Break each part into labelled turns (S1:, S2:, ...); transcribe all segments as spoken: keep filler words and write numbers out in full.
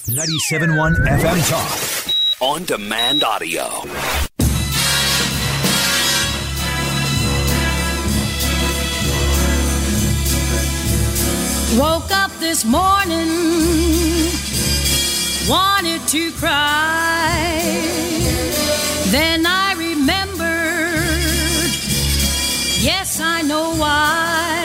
S1: ninety-seven point one F M Talk. On demand audio.
S2: Woke up this morning, wanted to cry. Then I remembered, yes, I know why.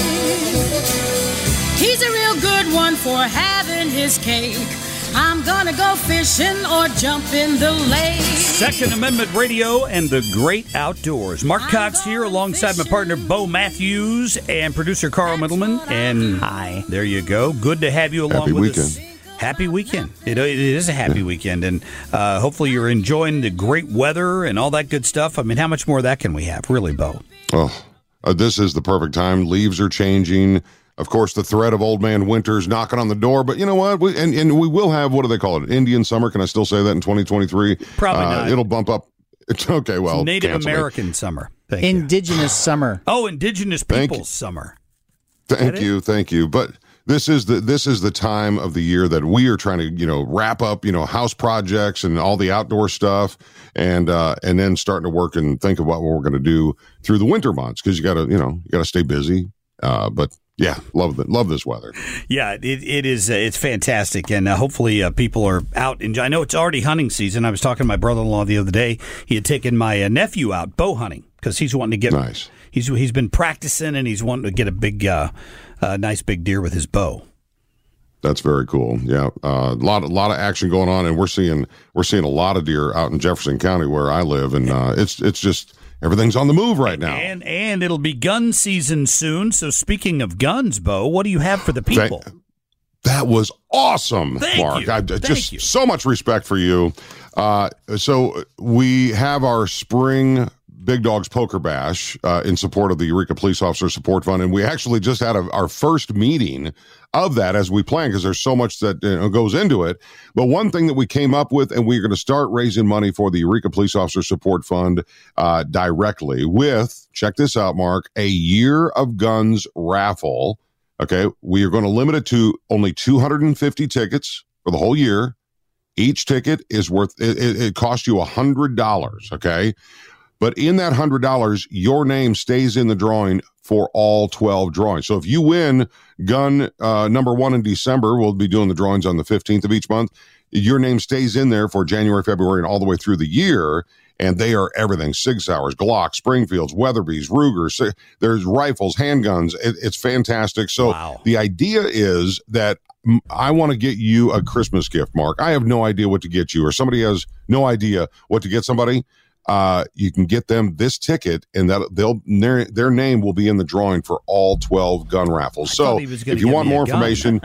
S2: He's a real good one for having his cake. I'm gonna go fishing or jump in the lake.
S3: Second Amendment Radio and the great outdoors. Mark Cox here alongside my partner Bo Matthews and producer Carl Middleman. And hi, there you go. Good to have you along
S4: happy
S3: with
S4: weekend.
S3: us. Happy weekend. It, it is a happy yeah. weekend. And uh, hopefully you're enjoying the great weather and all that good stuff. I mean, how much more of that can we have? Really, Bo?
S4: Oh, uh, this is the perfect time. Leaves are changing. Of course, the threat of old man winter's knocking on the door, but you know what? We, and, and we will have, what do they call it? Indian summer. Can I still say that in twenty twenty-three?
S3: Probably uh, not.
S4: It'll bump up. It's okay. Well,
S3: it's Native
S4: cancel
S3: American
S4: me.
S3: summer. Thank
S5: Indigenous
S3: you.
S5: summer.
S3: Oh, Indigenous people's summer.
S4: Thank you. Thank you. But this is the this is the time of the year that we are trying to, you know, wrap up, you know, house projects and all the outdoor stuff, and uh, and then starting to work and think about what we're going to do through the winter months, because you got to, you know, you got to stay busy. Uh, but yeah, love the, love this weather.
S3: Yeah, it it is. Uh, it's fantastic, and uh, hopefully uh, people are out. Enjoy- I know it's already hunting season. I was talking to my brother-in-law the other day. He had taken my uh, nephew out bow hunting because he's wanting to get.
S4: Nice.
S3: He's he's been practicing and he's wanting to get a big, uh, uh, nice big deer with his bow.
S4: That's very cool. Yeah, a uh, lot a lot of action going on, and we're seeing we're seeing a lot of deer out in Jefferson County where I live, and uh, it's it's just. Everything's on the move right now.
S3: And and it'll be gun season soon. So speaking of guns, Bo, what do you have for the people?
S4: That, that was awesome,
S3: Thank
S4: Mark.
S3: You.
S4: I,
S3: Thank
S4: just
S3: you.
S4: So much respect for you. Uh, so we have our spring Big Dogs Poker Bash uh, in support of the Eureka Police Officer Support Fund. And we actually just had a, our first meeting of that as we plan, because there's so much that you know, goes into it. But one thing that we came up with, and we're going to start raising money for the Eureka Police Officer Support Fund uh, directly with, check this out, Mark, a Year of Guns raffle. Okay, we are going to limit it to only two hundred fifty tickets for the whole year. Each ticket is worth, it, it, it costs you one hundred dollars, okay? But in that one hundred dollars, your name stays in the drawing for all twelve drawings. So if you win gun uh, number one in December, we'll be doing the drawings on the fifteenth of each month. Your name stays in there for January, February, and all the way through the year. And they are everything: Sig Sauers, Glock, Springfields, Weatherbys, Rugers. There's rifles, handguns. It, it's fantastic. So
S3: wow. The
S4: idea is that I want to get you a Christmas gift, Mark. I have no idea what to get you, or somebody has no idea what to get somebody. Uh, you can get them this ticket, and that they'll their their name will be in the drawing for all twelve gun raffles.
S3: I
S4: so if you want more information,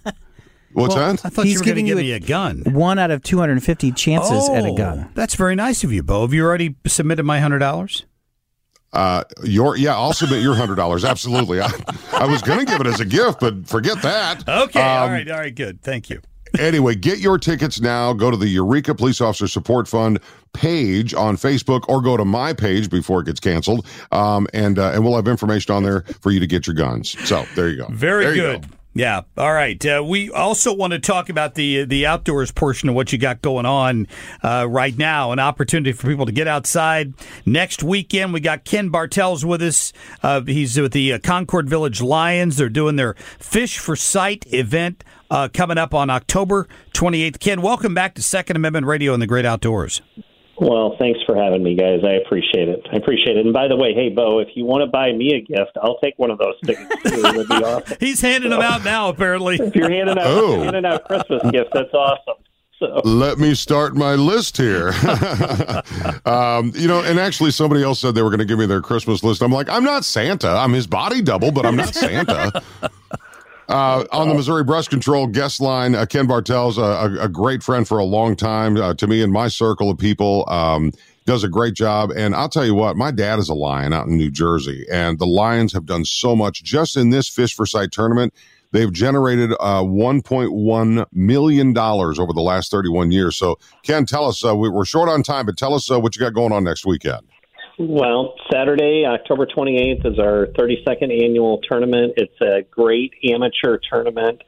S4: what's
S5: well,
S4: that?
S3: I thought
S5: He's
S3: you were going to
S5: giving
S3: give
S5: you
S3: me a gun.
S5: One out of two hundred fifty chances
S3: oh,
S5: at a gun.
S3: That's very nice of you, Bo. Have you already submitted my one hundred dollars?
S4: Uh, your yeah, I'll submit your one hundred dollars. Absolutely. I, I was going to give it as a gift, but forget that.
S3: Okay.
S4: Um,
S3: all right. All right. Good. Thank you.
S4: Anyway, get your tickets now. Go to the Eureka Police Officer Support Fund page on Facebook, or go to my page before it gets canceled, um, and uh, and we'll have information on there for you to get your guns. So there you go.
S3: Very
S4: there
S3: good.
S4: Go.
S3: Yeah. All right. Uh, we also want to talk about the the outdoors portion of what you got going on uh, right now. An opportunity for people to get outside. Next weekend, we got Ken Bartels with us. Uh, he's with the uh, Concord Village Lions. They're doing their Fish for Sight event uh, coming up on October twenty-eighth. Ken, welcome back to Second Amendment Radio and the Great Outdoors.
S6: Well, thanks for having me, guys. I appreciate it. I appreciate it. And by the way, hey, Bo, if you want to buy me a gift, I'll take one of those tickets, too. It would be awesome.
S3: He's handing so, them out now, apparently.
S6: If you're handing out,
S4: oh.
S6: handing out Christmas gifts, that's awesome. So.
S4: Let me start my list here. um, you know, and actually somebody else said they were going to give me their Christmas list. I'm like, I'm not Santa. I'm his body double, but I'm not Santa. Uh, on the Missouri Brush Control guest line, uh, Ken Bartels, uh, a, a great friend for a long time uh, to me and my circle of people, um, does a great job. And I'll tell you what, my dad is a Lion out in New Jersey, and the Lions have done so much just in this Fish for Sight tournament. They've generated uh, one point one million dollars over the last thirty-one years. So, Ken, tell us, uh, we, we're short on time, but tell us uh, what you got going on next weekend.
S6: Well, Saturday, October twenty-eighth is our thirty-second annual tournament. It's a great amateur tournament.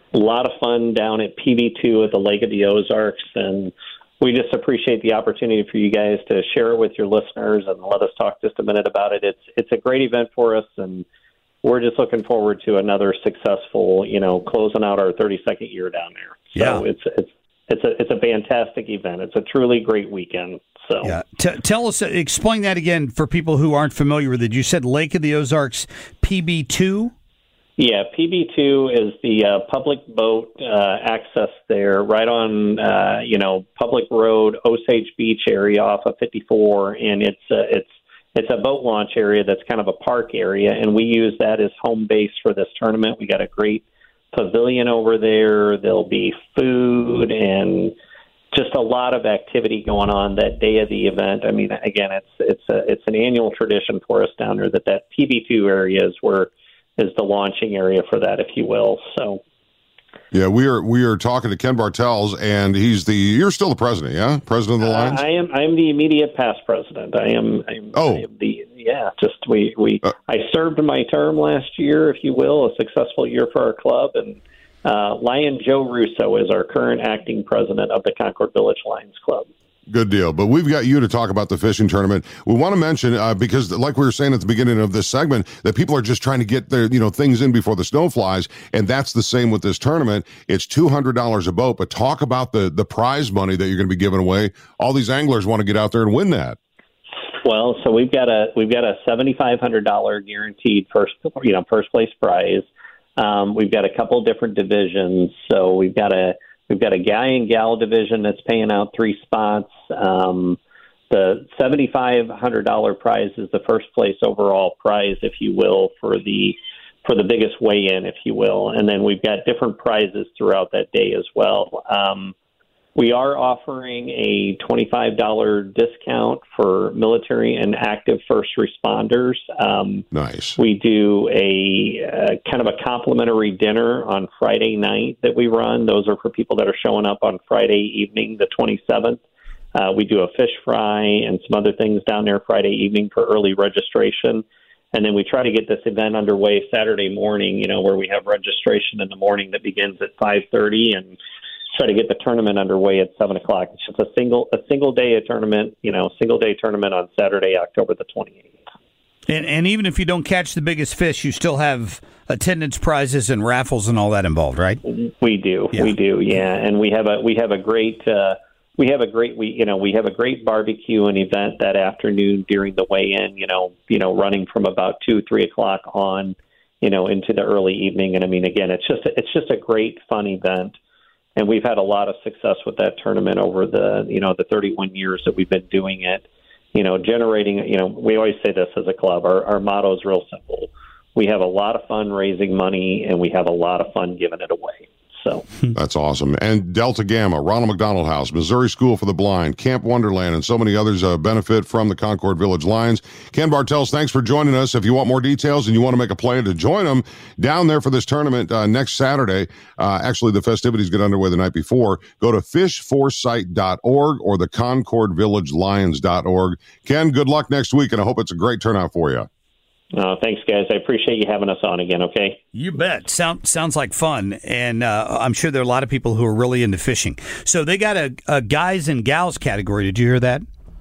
S6: a lot of fun down at P B two at the Lake of the Ozarks, and we just appreciate the opportunity for you guys to share it with your listeners and let us talk just a minute about it. It's it's a great event for us, and we're just looking forward to another successful, you know, closing out our thirty-second year down there. So
S3: yeah.
S6: it's it's it's a it's a fantastic event. It's a truly great weekend. So
S3: yeah, T- tell us, explain that again for people who aren't familiar with it. You said Lake of the Ozarks P B two.
S6: Yeah, P B two is the uh, public boat uh, access there, right on uh, you know public road, Osage Beach area off of fifty-four, and it's uh, it's it's a boat launch area that's kind of a park area, and we use that as home base for this tournament. We got a great pavilion over there. There'll be food and just a lot of activity going on that day of the event. I mean, again, it's it's a, it's an annual tradition for us down there that that P B two area is where is the launching area for that, if you will. So,
S4: yeah, we are we are talking to Ken Bartels, and he's the you're still the president, yeah, president of the Lions.
S6: Uh, I am I am the immediate past president. I am. I am
S4: oh,
S6: I am the yeah. Just we we
S4: uh,
S6: I served my term last year, if you will, a successful year for our club, and uh, Lion Joe Russo is our current acting president of the Concord Village Lions Club.
S4: Good deal. But we've got you to talk about the fishing tournament. We want to mention, uh, because like we were saying at the beginning of this segment, that people are just trying to get their, you know, things in before the snow flies. And that's the same with this tournament. It's two hundred dollars a boat, but talk about the, the prize money that you're going to be giving away. All these anglers want to get out there and win that.
S6: Well, so we've got a, we've got a seven thousand five hundred dollars guaranteed first, you know, first place prize. Um, we've got a couple different divisions. So we've got a, We've got a guy and gal division that's paying out three spots. Um, the seven thousand five hundred dollars prize is the first place overall prize, if you will, for the for the biggest weigh-in, if you will. And then we've got different prizes throughout that day as well. Um, we are offering a twenty-five dollars discount for military and active first responders. Um,
S4: nice.
S6: We do a uh, kind of a complimentary dinner on Friday night that we run. Those are for people that are showing up on Friday evening, the twenty-seventh. Uh, we do a fish fry and some other things down there Friday evening for early registration. And then we try to get this event underway Saturday morning, you know, where we have registration in the morning that begins at five thirty and try to get the tournament underway at seven o'clock. It's just a single a single day a tournament, you know, single day tournament on Saturday, October the twenty-eighth.
S3: And and even if you don't catch the biggest fish, you still have attendance prizes and raffles and all that involved, right?
S6: We do, yeah. we do, yeah. And we have a we have a great uh, we have a great we you know we have a great barbecue and event that afternoon during the weigh-in. You know, you know, running from about two three o'clock on, you know, into the early evening. And I mean, again, it's just a, it's just a great fun event. And we've had a lot of success with that tournament over the, you know, the thirty-one years that we've been doing it, you know, generating, you know, we always say this as a club, our, our motto is real simple. We have a lot of fun raising money and we have a lot of fun giving it away. So
S4: that's awesome. And Delta Gamma, Ronald McDonald House, Missouri School for the Blind, Camp Wonderland, and so many others uh, benefit from the Concord Village Lions. Ken Bartels, thanks for joining us. If you want more details and you want to make a plan to join them down there for this tournament uh, next Saturday, uh, actually the festivities get underway the night before, go to fish foresight dot org or the concord village lions dot org. Ken, good luck next week, and I hope it's a great turnout for you.
S6: Uh, thanks, guys. I appreciate you having us on again, okay?
S3: You bet. Sound, sounds like fun, and uh, I'm sure there are a lot of people who are really into fishing. So they got a, a guys and gals category. Did you hear that?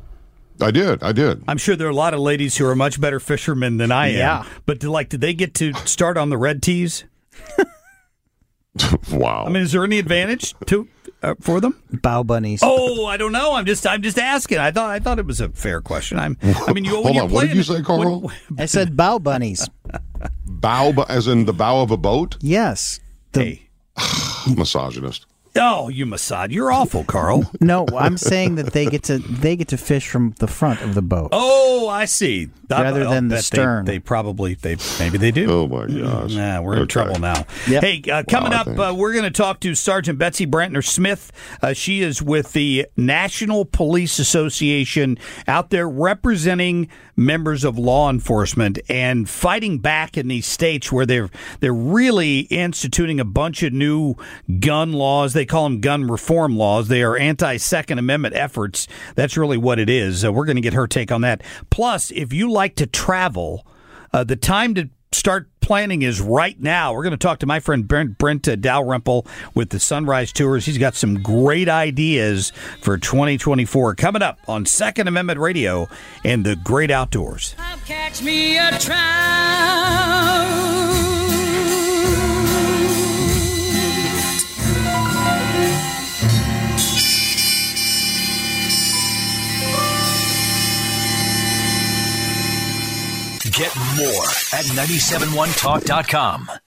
S4: I did. I did.
S3: I'm sure there are a lot of ladies who are much better fishermen than I am.
S5: Yeah.
S3: But, do, like, did they get to start on the red tees?
S4: Wow.
S3: I mean, is there any advantage to uh, for them?
S5: Bow bunnies.
S3: Oh, I don't know. I'm just I'm just asking. I thought I thought it was a fair question. I'm. I mean, you.
S4: Hold on. What did you say, Carl?
S5: When, I said bow bunnies.
S4: Bow, as in the bow of a boat?
S5: Yes. The,
S3: hey.
S4: Misogynist.
S3: Oh, you massage. You're awful, Carl.
S5: No, I'm saying that they get to they get to fish from the front of the boat.
S3: Oh, I see.
S5: Rather
S3: I,
S5: than the stern.
S3: They, they probably they maybe they do.
S4: Oh my gosh.
S3: Nah, we're
S4: okay.
S3: in trouble now.
S5: Yep.
S3: Hey, uh, coming
S4: wow,
S3: up, uh, we're going to talk to Sergeant Betsy Brantner Smith. Uh, she is with the National Police Association, out there representing members of law enforcement and fighting back in these states where they're they're really instituting a bunch of new gun laws. They call them gun reform laws. They are anti-Second Amendment efforts. That's really what it is. Uh, we're going to get her take on that. Plus, if you like to travel, uh, the time to start planning is right now. We're going to talk to my friend Brent, Brent uh, Dalrymple with the Sunrise Tours. He's got some great ideas for twenty twenty-four coming up on Second Amendment Radio and the Great Outdoors.
S2: I'll catch me a trout.
S1: Get more at nine seven one talk dot com.